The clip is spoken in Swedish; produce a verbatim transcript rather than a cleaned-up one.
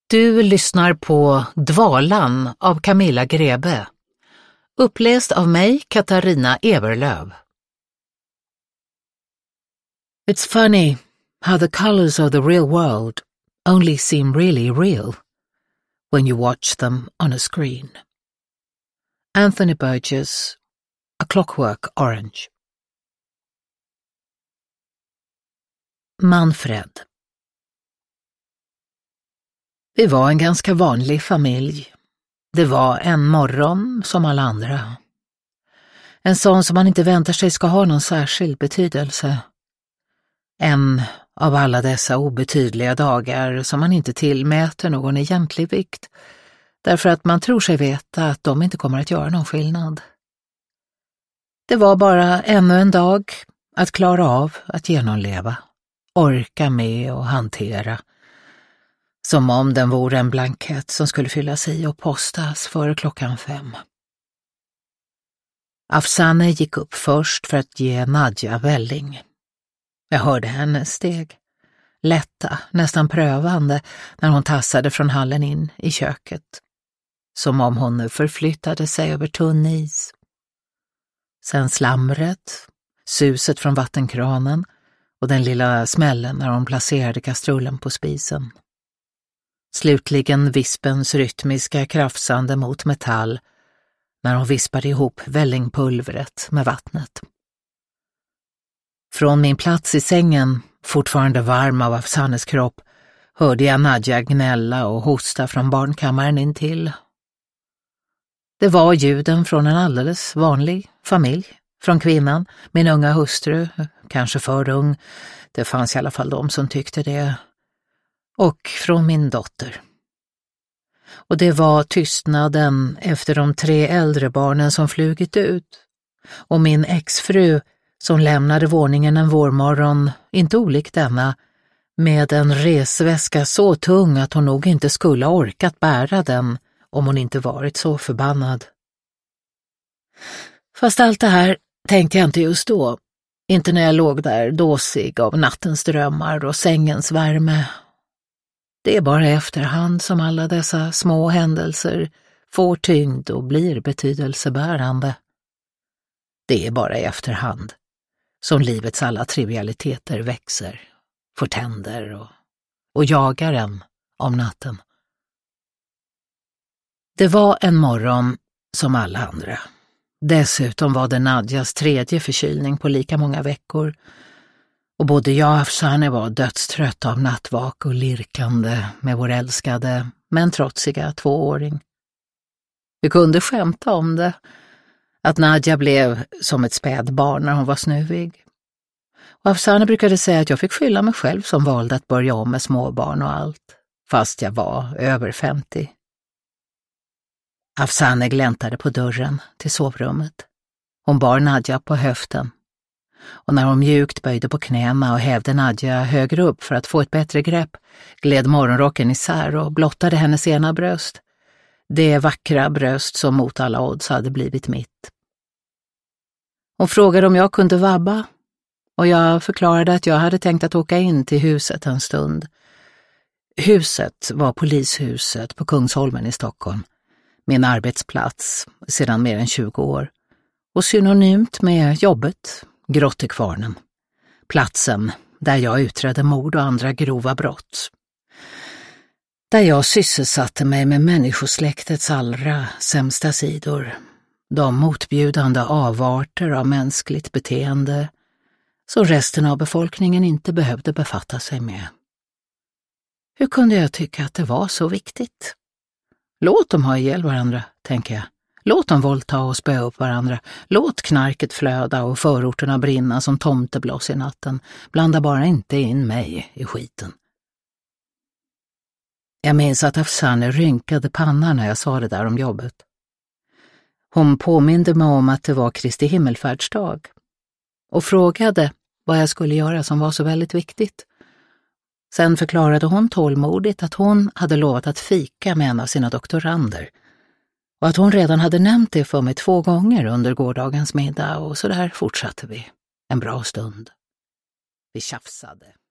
Du lyssnar på Dvalan av Camilla Grebe. Uppläst av mig, Katarina Everlöv. It's funny how the colors of the real world only seem really real when you watch them on a screen. Anthony Burgess, A Clockwork Orange. Manfred. Vi var en ganska vanlig familj. Det var en morgon som alla andra. En sån som man inte väntar sig ska ha någon särskild betydelse. En av alla dessa obetydliga dagar som man inte tillmäter någon egentlig vikt, därför att man tror sig veta att de inte kommer att göra någon skillnad. Det var bara ännu en dag att klara av att genomleva, orka med och hantera. Som om den vore en blankett som skulle fyllas i och postas före klockan fem. Afsane gick upp först för att ge Nadja välling. Jag hörde hennes steg, lätta, nästan prövande, när hon tassade från hallen in i köket. Som om hon förflyttade sig över tunn is. Sen slamret, suset från vattenkranen och den lilla smällen när hon placerade kastrullen på spisen. Slutligen vispens rytmiska krafsande mot metall när hon vispade ihop vällingpulvret med vattnet. Från min plats i sängen, fortfarande varm av Afsanes kropp, hörde jag Nadja gnälla och hosta från barnkammaren intill. Det var ljuden från en alldeles vanlig familj, från kvinnan, min unga hustru, kanske för ung, det fanns i alla fall de som tyckte det, och från min dotter. Och det var tystnaden efter de tre äldre barnen som flugit ut, och min exfru som lämnade våningen en vårmorgon, inte olikt denna, med en resväska så tung att hon nog inte skulle ha orkat bära den om hon inte varit så förbannad. Fast allt det här tänkte jag inte just då, inte när jag låg där dåsig av nattens drömmar och sängens värme. Det är bara efterhand som alla dessa små händelser får tyngd och blir betydelsebärande. Det är bara i efterhand som livets alla trivialiteter växer, får tänder och, och jagar en om natten. Det var en morgon som alla andra. Dessutom var det Nadjas tredje förkylning på lika många veckor. Och både jag och Afsane var dödstrött av nattvak och lirkande med vår älskade, men trotsiga tvååring. Vi kunde skämta om det, att Nadja blev som ett spädbarn när hon var snuvig. Och Afsane brukade säga att jag fick skylla mig själv som valde att börja om med småbarn och allt, fast jag var över femtio. Afsane gläntade på dörren till sovrummet. Hon bar Nadja på höften. Och när hon mjukt böjde på knäna och hävde Nadja högre upp för att få ett bättre grepp, gled morgonrocken isär och blottade hennes ena bröst. Det vackra bröst som mot alla odds hade blivit mitt. Hon frågade om jag kunde vabba, och jag förklarade att jag hade tänkt att åka in till huset en stund. Huset var polishuset på Kungsholmen i Stockholm, min arbetsplats sedan mer än tjugo år, och synonymt med jobbet, Grottekvarnen, platsen där jag utredde mord och andra grova brott. Där jag sysselsatte mig med människosläktets allra sämsta sidor, de motbjudande avarter av mänskligt beteende som resten av befolkningen inte behövde befatta sig med. Hur kunde jag tycka att det var så viktigt? Låt dem ha ihjäl varandra, tänker jag. Låt dem våldta och spöa upp varandra. Låt knarket flöda och förorterna brinna som tomtebloss i natten. Blanda bara inte in mig i skiten. Jag minns att Afsane rynkade pannan när jag sa det där om jobbet. Hon påminde mig om att det var Kristi himmelfärdsdag och frågade vad jag skulle göra som var så väldigt viktigt. Sen förklarade hon tålmodigt att hon hade lovat att fika med en av sina doktorander och att hon redan hade nämnt det för mig två gånger under gårdagens middag, och så där fortsatte vi en bra stund. Vi tjafsade.